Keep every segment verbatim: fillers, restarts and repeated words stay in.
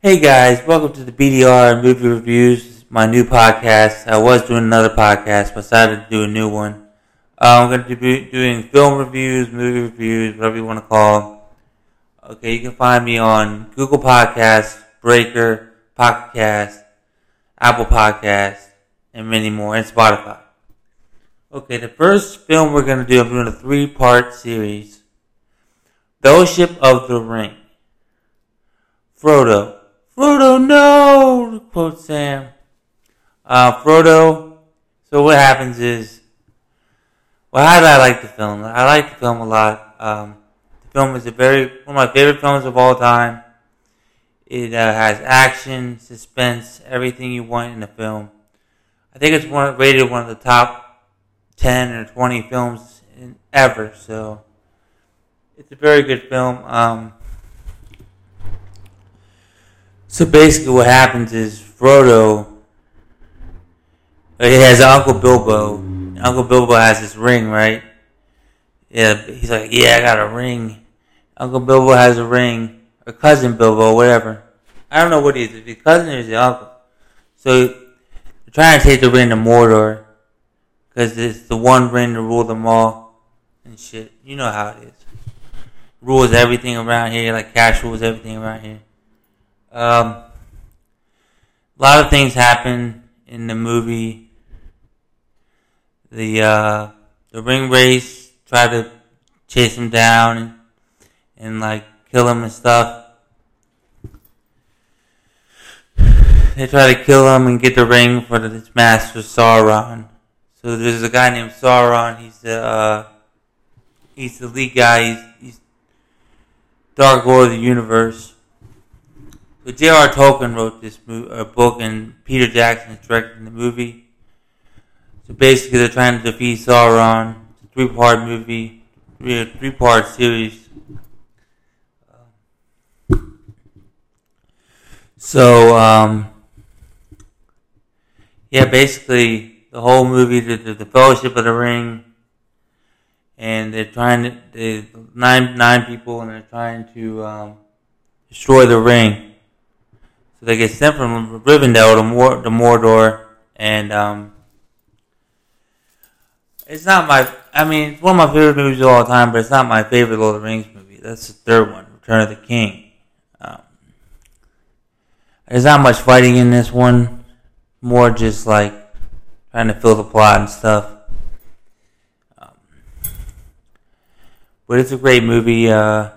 Hey guys, welcome to the B D R Movie Reviews, my new podcast. I was doing another podcast, but decided to do a new one. Uh, I'm going to be doing film reviews, movie reviews, whatever you want to call them. Okay, you can find me on Google Podcasts, Breaker, Pocket Cast, Apple Podcasts, and many more, and Spotify. Okay, the first film we're going to do, I'm doing a three-part series. Fellowship of the Ring. Frodo. Frodo, no! Quote Sam. Uh, Frodo. So what happens is, well, how did I like the film? I like the film a lot. Um, the film is a very one of my favorite films of all time. It uh, has action, suspense, everything you want in a film. I think it's one rated one of the top ten or twenty films in, ever. So it's a very good film. Um, So basically what happens is Frodo, he has Uncle Bilbo. Uncle Bilbo has this ring, right? Yeah, he's like, yeah, I got a ring. Uncle Bilbo has a ring. Or cousin Bilbo, whatever. I don't know what he is. If his cousin or his uncle. So they're trying to take the ring to Mordor. Because it's the one ring to rule them all. And shit. You know how it is. Rules everything around here. Like cash rules everything around here. Um, a lot of things happen in the movie. The uh, the ring race, try to chase him down and, and like kill him and stuff. They try to kill him and get the ring for his master Sauron. So there's a guy named Sauron. He's the uh, he's the lead guy. He's, he's Dark Lord of the Universe. So J R R Tolkien wrote this mo- uh, book, and Peter Jackson is directing the movie. So basically, they're trying to defeat Sauron. It's a three-part movie, three, three-part series. So, um, yeah, basically, the whole movie, the, the, the Fellowship of the Ring, and they're trying to, they, nine nine people, and they're trying to um, destroy the ring. So they get sent from Rivendell to, Mor- to Mordor, and um, it's not my, I mean, it's one of my favorite movies of all time, but it's not my favorite Lord of the Rings movie. That's the third one, Return of the King. Um, there's not much fighting in this one, more just like trying to fill the plot and stuff. Um, but it's a great movie. Uh,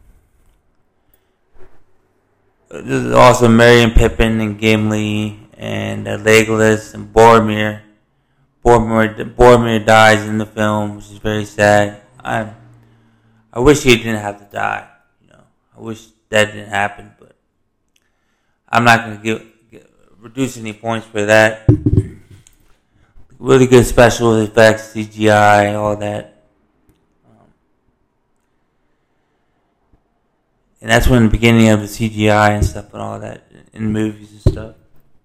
There's also Merry and Pippin and Gimli and uh, Legolas and Boromir. Boromir. Boromir dies in the film, which is very sad. I I wish he didn't have to die. You know, I wish that didn't happen, but I'm not going to give, give reduce any points for that. Really good special effects, C G I, all that. And that's when the beginning of the C G I and stuff and all that in movies and stuff.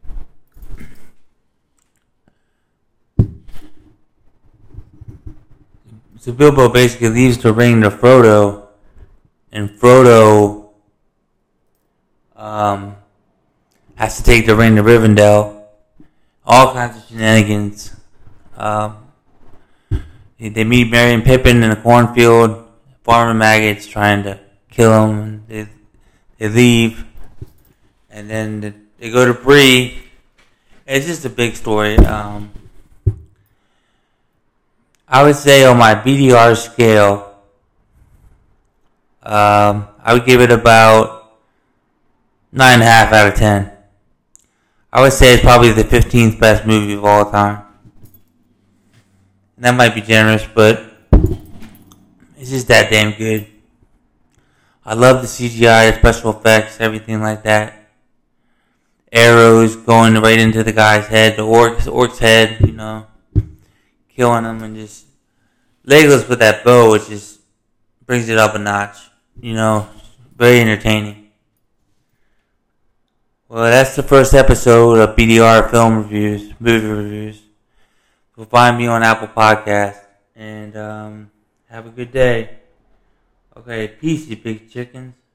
So Bilbo basically leaves the ring to Frodo, and Frodo um, has to take the ring to Rivendell. All kinds of shenanigans. Um, they meet Merry and Pippin in a cornfield. Farmer Maggot's trying to kill him, and they they leave, and then they, they go to Bree. It's just a big story. Um, I would say on my B D R scale, um, I would give it about nine and a half out of ten. I would say it's probably the fifteenth best movie of all time. And that might be generous, but it's just that damn good. I love the C G I, the special effects, everything like that. Arrows going right into the guy's head, the orc, the orc's head, you know, killing him, and just Legolas with that bow, which just brings it up a notch, you know, very entertaining. Well, that's the first episode of B D R Film Reviews, Movie Reviews. You'll find me on Apple Podcasts, and um, have a good day. Okay, peace, you big chickens.